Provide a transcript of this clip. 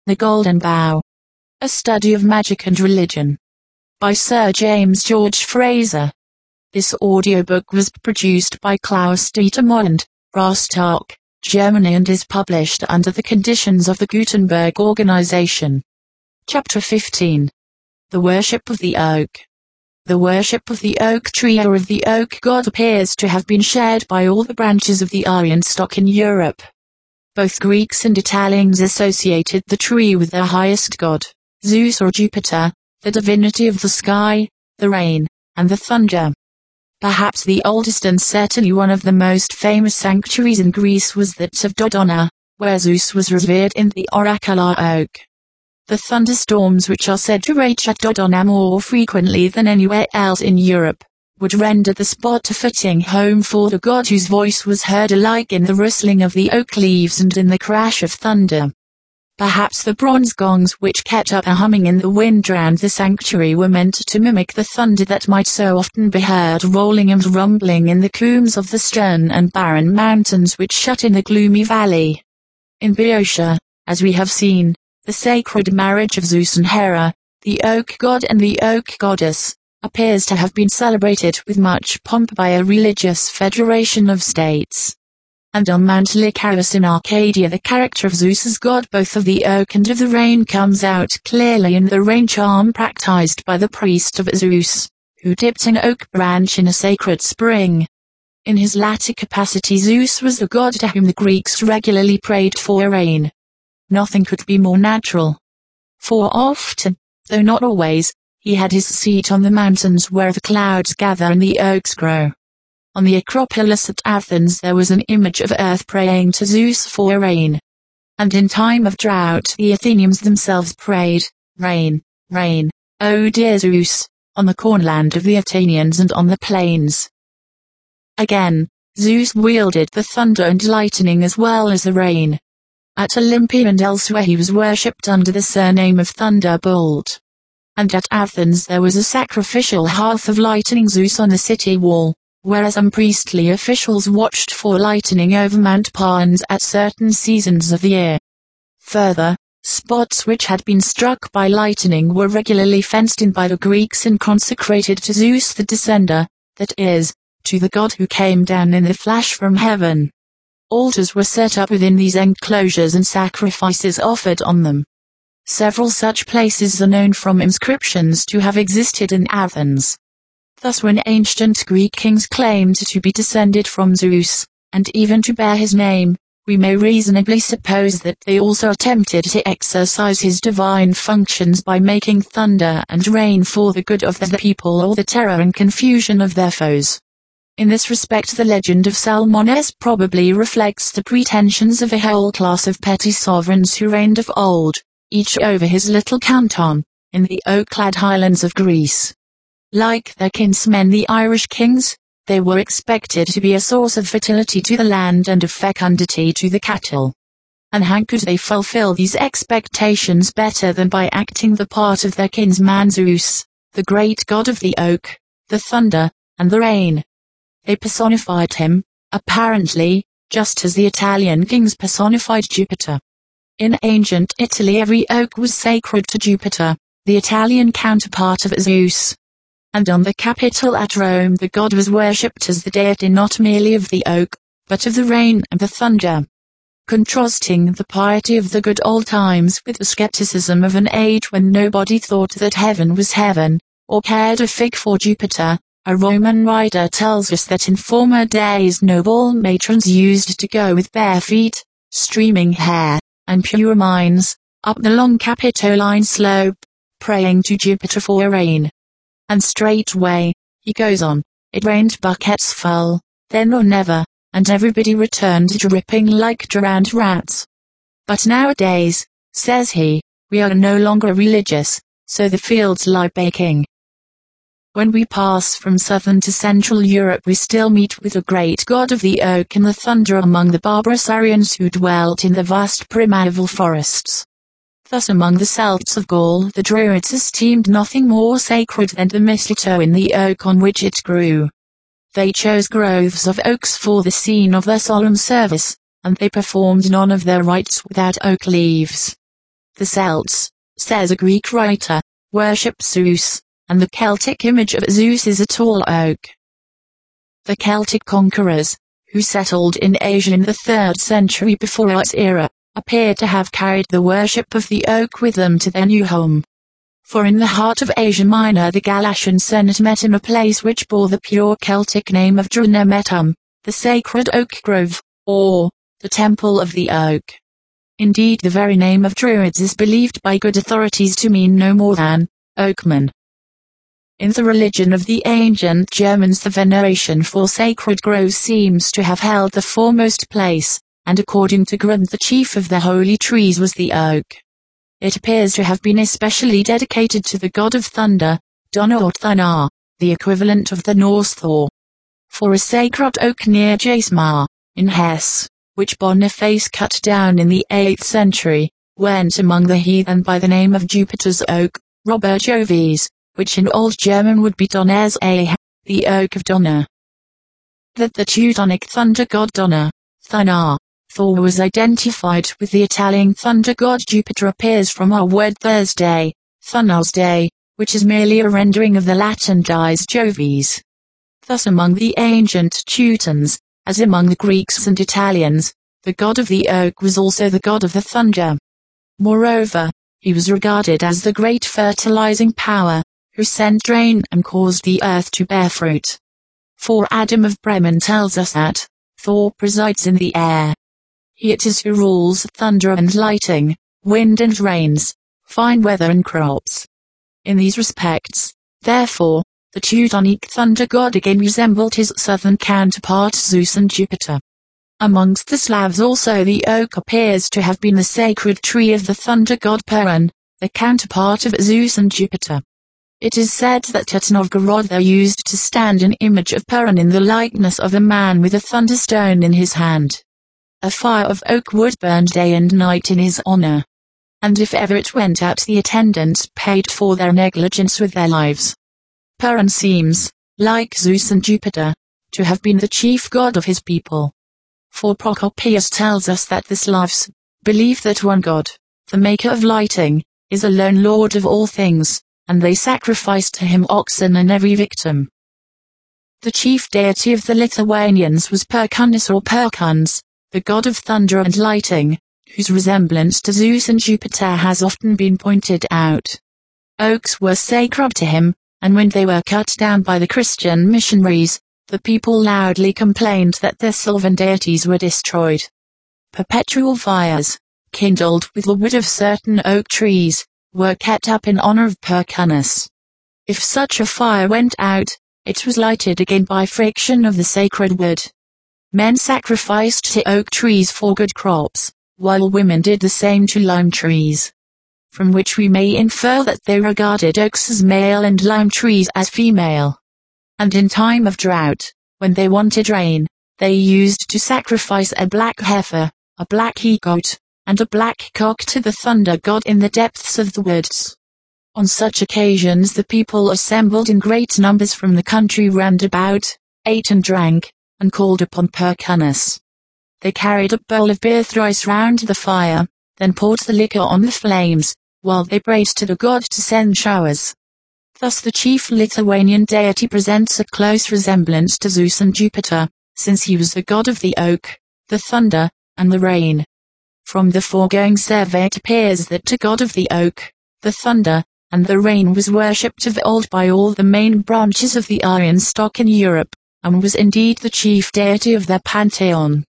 The Golden Bough. A Study of Magic and Religion. By Sir James George Fraser. This audiobook was produced by Klaus Dietermund, Rostock, Germany, and is published under the conditions of the Gutenberg Organization. Chapter 15. The Worship of the Oak. The worship of the oak tree or of the oak god appears to have been shared by all the branches of the Aryan stock in Europe. Both Greeks and Italians associated the tree with their highest god, Zeus or Jupiter, the divinity of the sky, the rain, and the thunder. Perhaps the oldest and certainly one of the most famous sanctuaries in Greece was that of Dodona, where Zeus was revered in the oracular oak. The thunderstorms which are said to rage at Dodona more frequently than anywhere else in Europe, would render the spot a fitting home for the god whose voice was heard alike in the rustling of the oak leaves and in the crash of thunder. Perhaps the bronze gongs which kept up a humming in the wind round the sanctuary were meant to mimic the thunder that might so often be heard rolling and rumbling in the combes of the stern and barren mountains which shut in the gloomy valley. In Boeotia, as we have seen, the sacred marriage of Zeus and Hera, the oak god and the oak goddess, appears to have been celebrated with much pomp by a religious federation of states. And on Mount Lycaris in Arcadia the character of Zeus as god both of the oak and of the rain comes out clearly in the rain charm practiced by the priest of Zeus, who dipped an oak branch in a sacred spring. In his latter capacity Zeus was the god to whom the Greeks regularly prayed for rain. Nothing could be more natural. For often, though not always, he had his seat on the mountains where the clouds gather and the oaks grow. On the Acropolis at Athens there was an image of Earth praying to Zeus for rain. And in time of drought the Athenians themselves prayed, "Rain, rain, O dear Zeus," on the cornland of the Athenians and on the plains. Again, Zeus wielded the thunder and lightning as well as the rain. At Olympia and elsewhere he was worshipped under the surname of Thunderbolt. And at Athens there was a sacrificial hearth of lightning Zeus on the city wall, whereas some priestly officials watched for lightning over Mount Parnes at certain seasons of the year. Further, spots which had been struck by lightning were regularly fenced in by the Greeks and consecrated to Zeus the Descender, that is, to the god who came down in the flash from heaven. Altars were set up within these enclosures and sacrifices offered on them. Several such places are known from inscriptions to have existed in Athens. Thus when ancient Greek kings claimed to be descended from Zeus, and even to bear his name, we may reasonably suppose that they also attempted to exercise his divine functions by making thunder and rain for the good of the people or the terror and confusion of their foes. In this respect the legend of Salmones probably reflects the pretensions of a whole class of petty sovereigns who reigned of old, each over his little canton, in the oak-clad highlands of Greece. Like their kinsmen the Irish kings, they were expected to be a source of fertility to the land and of fecundity to the cattle. And how could they fulfill these expectations better than by acting the part of their kinsman Zeus, the great god of the oak, the thunder, and the rain? They personified him, apparently, just as the Italian kings personified Jupiter. In ancient Italy every oak was sacred to Jupiter, the Italian counterpart of Zeus. And on the Capitol at Rome the god was worshipped as the deity not merely of the oak, but of the rain and the thunder. Contrasting the piety of the good old times with the skepticism of an age when nobody thought that heaven was heaven, or cared a fig for Jupiter, a Roman writer tells us that in former days noble matrons used to go with bare feet, streaming hair, and pure minds, up the long Capitoline slope, praying to Jupiter for rain. And straightway, he goes on, it rained buckets full, then or never, and everybody returned dripping like drowned rats. But nowadays, says he, we are no longer religious, so the fields lie baking. When we pass from southern to central Europe we still meet with the great god of the oak and the thunder among the barbarous Aryans who dwelt in the vast primeval forests. Thus among the Celts of Gaul the Druids esteemed nothing more sacred than the mistletoe in the oak on which it grew. They chose groves of oaks for the scene of their solemn service, and they performed none of their rites without oak leaves. The Celts, says a Greek writer, worship Zeus, and the Celtic image of Zeus is a tall oak. The Celtic conquerors, who settled in Asia in the 3rd century before our era, appear to have carried the worship of the oak with them to their new home. For in the heart of Asia Minor the Galatian Senate met in a place which bore the pure Celtic name of Drunemetum, the sacred oak grove, or the temple of the oak. Indeed, the very name of Druids is believed by good authorities to mean no more than oakmen. In the religion of the ancient Germans, the veneration for sacred groves seems to have held the foremost place, and according to Grund the chief of the holy trees was the oak. It appears to have been especially dedicated to the god of thunder, Donner or Thunar, the equivalent of the Norse Thor. For a sacred oak near Jasmar, in Hesse, which Boniface cut down in the 8th century, went among the heathen by the name of Jupiter's oak, Robert Jovis, which in Old German would be Donner's Ehe, the oak of Donner. That the Teutonic thunder god Donner, Thunar, Thor was identified with the Italian thunder god Jupiter appears from our word Thursday, Thunar's day, which is merely a rendering of the Latin dies Jovis. Thus among the ancient Teutons, as among the Greeks and Italians, the god of the oak was also the god of the thunder. Moreover, he was regarded as the great fertilizing power, who sent rain and caused the earth to bear fruit. For Adam of Bremen tells us that Thor presides in the air. He it is who rules thunder and lightning, wind and rains, fine weather and crops. In these respects, therefore, the Teutonic thunder god again resembled his southern counterpart Zeus and Jupiter. Amongst the Slavs also the oak appears to have been the sacred tree of the thunder god Perun, the counterpart of Zeus and Jupiter. It is said that at Novgorod there used to stand an image of Perun in the likeness of a man with a thunderstone in his hand. A fire of oak wood burned day and night in his honor. And if ever it went out, the attendants paid for their negligence with their lives. Perun seems, like Zeus and Jupiter, to have been the chief god of his people. For Procopius tells us that the Slavs believe that one god, the maker of lighting, is alone lord of all things, and they sacrificed to him oxen and every victim. The chief deity of the Lithuanians was Perkunas or Perkuns, the god of thunder and lighting, whose resemblance to Zeus and Jupiter has often been pointed out. Oaks were sacred to him, and when they were cut down by the Christian missionaries, the people loudly complained that their sylvan deities were destroyed. Perpetual fires, kindled with the wood of certain oak trees, were kept up in honor of Perkunas. If such a fire went out, it was lighted again by friction of the sacred wood. Men sacrificed to oak trees for good crops, while women did the same to lime trees. From which we may infer that they regarded oaks as male and lime trees as female. And in time of drought, when they wanted rain, they used to sacrifice a black heifer, a black he-goat, and a black cock to the thunder god in the depths of the woods. On such occasions the people assembled in great numbers from the country round about, ate and drank, and called upon Perkunas. They carried a bowl of beer thrice round the fire, then poured the liquor on the flames, while they prayed to the god to send showers. Thus the chief Lithuanian deity presents a close resemblance to Zeus and Jupiter, since he was the god of the oak, the thunder, and the rain. From the foregoing survey it appears that the god of the oak, the thunder, and the rain was worshipped of old by all the main branches of the Aryan stock in Europe, and was indeed the chief deity of their pantheon.